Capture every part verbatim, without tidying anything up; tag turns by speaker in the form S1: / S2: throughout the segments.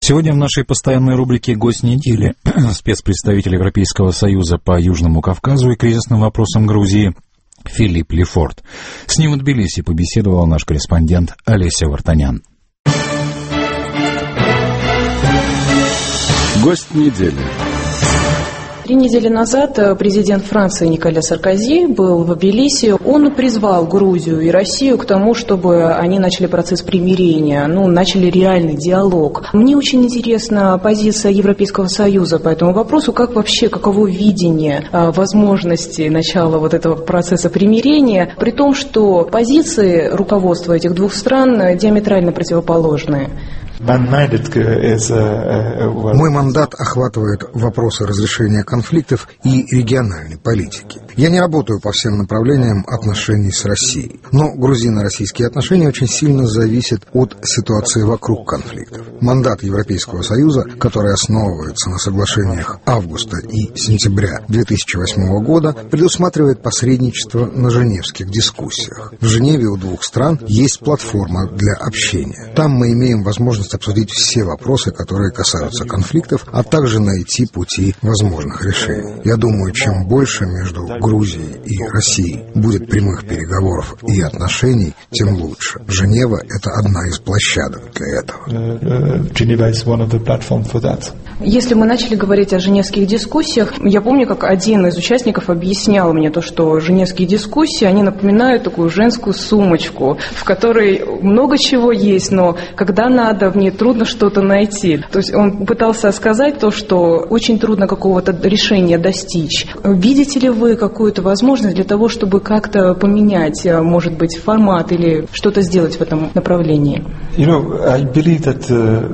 S1: Сегодня в нашей постоянной рубрике «Гость недели» спецпредставитель Европейского Союза по Южному Кавказу и кризисным вопросам Грузии Филипп Лефорт. С ним в Тбилиси побеседовал наш корреспондент Олеся Вартанян.
S2: Гость недели.
S3: Три недели назад президент Франции Николя Саркози был в Тбилиси. Он призвал Грузию и Россию к тому, чтобы они начали процесс примирения, ну, начали реальный диалог. Мне очень интересна позиция Европейского Союза по этому вопросу. Как вообще, каково видение возможности начала вот этого процесса примирения, при том, что позиции руководства этих двух стран диаметрально противоположные?
S4: Мой мандат охватывает вопросы разрешения конфликтов и региональной политики. Я не работаю по всем направлениям отношений с Россией, но грузино-российские отношения очень сильно зависят от ситуации вокруг конфликтов. Мандат Европейского Союза, который основывается на соглашениях августа и сентября две тысячи восьмого года, предусматривает посредничество на женевских дискуссиях. В Женеве у двух стран есть платформа для общения. Там мы имеем возможность обсудить все вопросы, которые касаются конфликтов, а также найти пути возможных решений. Я думаю, чем больше между Грузией и Россией будет прямых переговоров и отношений, тем лучше. Женева — это одна из площадок для этого.
S3: Если мы начали говорить о женевских дискуссиях, я помню, как один из участников объяснял мне то, что женевские дискуссии, они напоминают такую женскую сумочку, в которой много чего есть, но когда надо, в ней трудно что-то найти. То есть он пытался сказать то, что очень трудно какого-то решения достичь. Видите ли вы какую-то возможность для того, чтобы как-то поменять, может быть, формат или что-то сделать в этом направлении?
S4: You know, I believe that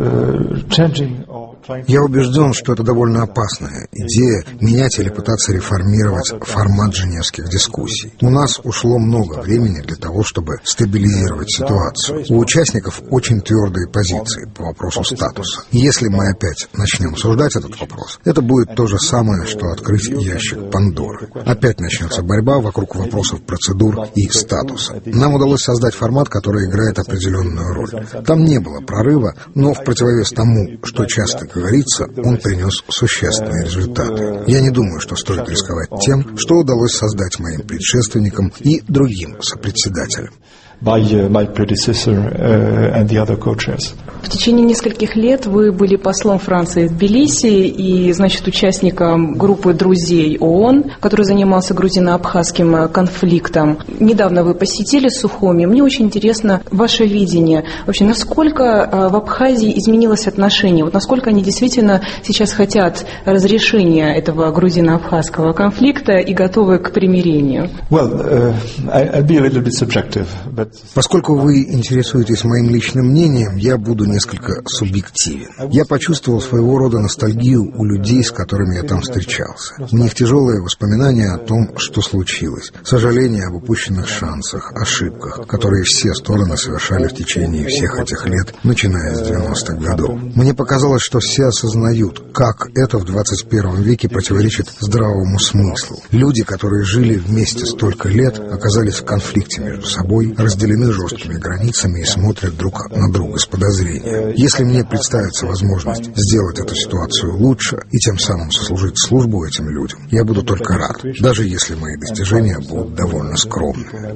S4: uh, changing
S2: Я убежден, что это довольно опасная идея менять или пытаться реформировать формат женевских дискуссий. У нас ушло много времени для того, чтобы стабилизировать ситуацию. У участников очень твердые позиции по вопросу статуса. Если мы опять начнем обсуждать этот вопрос, это будет то же самое, что открыть ящик Пандоры. Опять начнется борьба вокруг вопросов процедур и статуса. Нам удалось создать формат, который играет определенную роль. Там не было прорыва, но в противовес тому, что часто говорится, он принес существенные результаты. Я не думаю, что стоит рисковать тем, что удалось создать моим предшественникам и другим сопредседателям.
S4: My, uh, my predecessor uh, and the other co-chairs.
S3: В течение нескольких лет вы были послом Франции в Тбилиси и, значит, участником группы друзей ООН, который занимался грузино-абхазским конфликтом. Недавно вы посетили Сухуми. Мне очень интересно ваше видение. Вообще, насколько в Абхазии изменилось отношение? Вот насколько они действительно сейчас хотят разрешения этого грузино-абхазского конфликта и готовы к примирению?
S4: Well, uh, I, I'll be a little bit subjective, but
S2: Поскольку вы интересуетесь моим личным мнением, я буду несколько субъективен. Я почувствовал своего рода ностальгию у людей, с которыми я там встречался. У них тяжелые воспоминания о том, что случилось. Сожаление об упущенных шансах, ошибках, которые все стороны совершали в течение всех этих лет, начиная с девяностых годов. Мне показалось, что все осознают, как это в двадцать первом веке противоречит здравому смыслу. Люди, которые жили вместе столько лет, оказались в конфликте между собой, разделены жесткими границами и смотрят друг на друга с подозрением. Если мне представится возможность сделать эту ситуацию лучше и тем самым сослужить службу этим людям, я буду только рад, даже если мои достижения будут довольно скромными.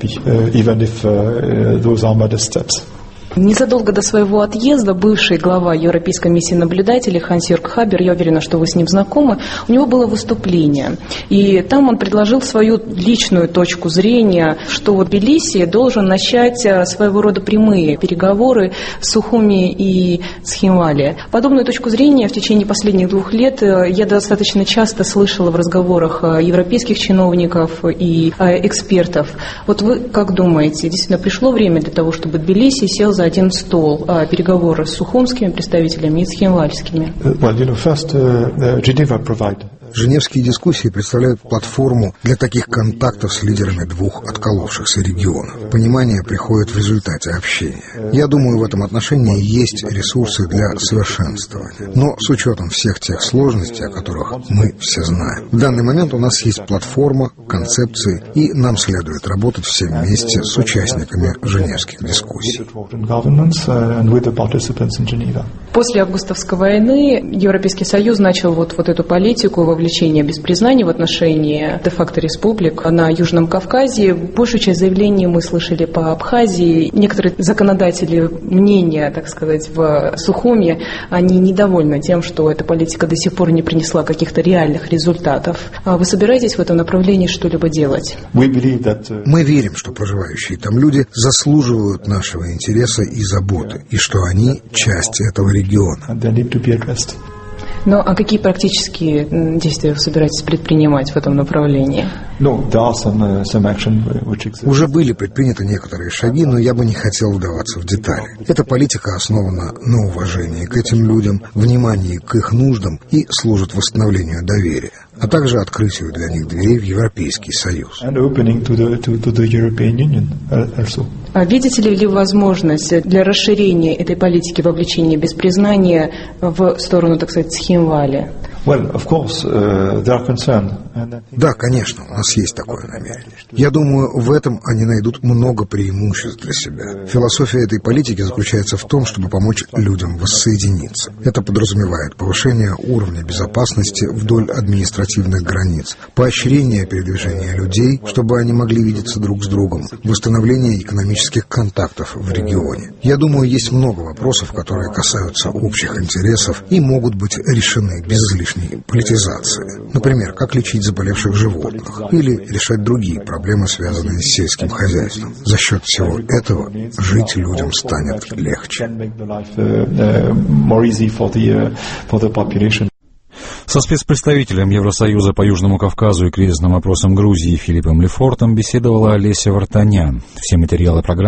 S3: Незадолго до своего отъезда бывший глава Европейской миссии наблюдателей Ханс-Йорг Хабер, я уверена, что вы с ним знакомы, у него было выступление. И там он предложил свою личную точку зрения, что вот Тбилиси должен начать своего рода прямые переговоры с Сухуми и Цхинвали. Подобную точку зрения в течение последних двух лет я достаточно часто слышала в разговорах европейских чиновников и экспертов. Вот вы как думаете, действительно пришло время для того, чтобы Тбилиси сел за один стол а, переговоры с сухумскими представителями и с цхинвальскими?
S4: Well, you know, first, uh, uh, Geneva provide
S2: Женевские дискуссии представляют платформу для таких контактов с лидерами двух отколовшихся регионов. Понимание приходит в результате общения. Я думаю, в этом отношении есть ресурсы для совершенствования. Но с учетом всех тех сложностей, о которых мы все знаем. В данный момент у нас есть платформа, концепции, и нам следует работать все вместе с участниками женевских дискуссий.
S3: После августовской войны Европейский Союз начал вот, вот эту политику вовлечения без признания в отношении де-факто республик на Южном Кавказе. Большую часть заявлений мы слышали по Абхазии. Некоторые законодатели мнения, так сказать, в Сухуми, они недовольны тем, что эта политика до сих пор не принесла каких-то реальных результатов. А вы собираетесь в этом направлении что-либо делать?
S2: Мы верим, что проживающие там люди заслуживают нашего интереса и заботы, и что они часть этого региона.
S3: Ну, а какие практические действия вы собираетесь предпринимать в этом направлении?
S2: Уже были предприняты некоторые шаги, но я бы не хотел вдаваться в детали. Эта политика основана на уважении к этим людям, внимании к их нуждам и служит восстановлению доверия, а также открытию для них дверей в Европейский Союз.
S3: А видите ли вы возможность для расширения этой политики вовлечения без признания в сторону, так сказать, Схимвали?
S2: Да, конечно, у нас есть такое намерение. Я думаю, в этом они найдут много преимуществ для себя. Философия этой политики заключается в том, чтобы помочь людям воссоединиться. Это подразумевает повышение уровня безопасности вдоль административных границ, поощрение передвижения людей, чтобы они могли видеться друг с другом, восстановление экономических контактов в регионе. Я думаю, есть много вопросов, которые касаются общих интересов и могут быть решены без излишней политизации. Например, как лечить заболевших животных или решать другие проблемы, связанные с сельским хозяйством. За счет всего этого жить людям станет легче.
S1: Со спецпредставителем Евросоюза по Южному Кавказу и кризисным вопросам Грузии Филиппом Лефортом беседовала Олеся Вартанян. Все материалы программы